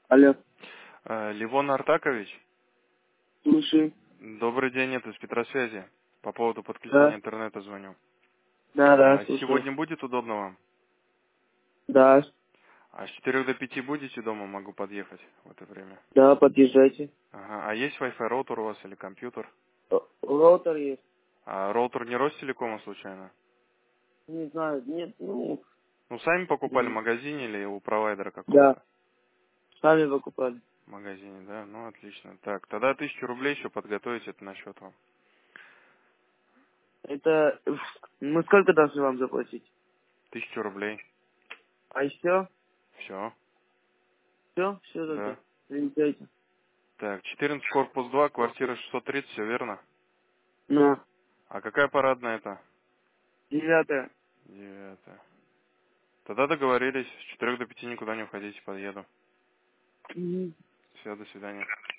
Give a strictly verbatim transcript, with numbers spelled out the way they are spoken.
Алло. Э, Левон Артакович, Слушай. добрый день, это из Петросвязи. По поводу Да. подключения интернета звоню. Да, да, А слушаю. сегодня будет удобно вам? Да. А с четырех до пяти будете дома, могу подъехать в это время. Да, подъезжайте. Ага. А есть Wi-Fi роутер у вас или компьютер? Ро- Роутер есть. А роутер не Ростелекома случайно? Не знаю, нет, ну, Ну, сами покупали в м, магазине или у провайдера да, какого-то? сами покупали. В магазине, да? Ну, отлично. Так, тогда тысячу рублей еще подготовить это на счет вам. Это, уф, мы сколько должны вам заплатить? Тысячу рублей. А еще? Все. Все? Все тогда. Да. Приезжайте. Так, четырнадцать корпус два, квартира шестьсот тридцать, все верно? На, А какая парадная это? девятое. Девятое. Тогда договорились. С четырех до пяти никуда не уходите, подъеду. Мгм. Все, до свидания.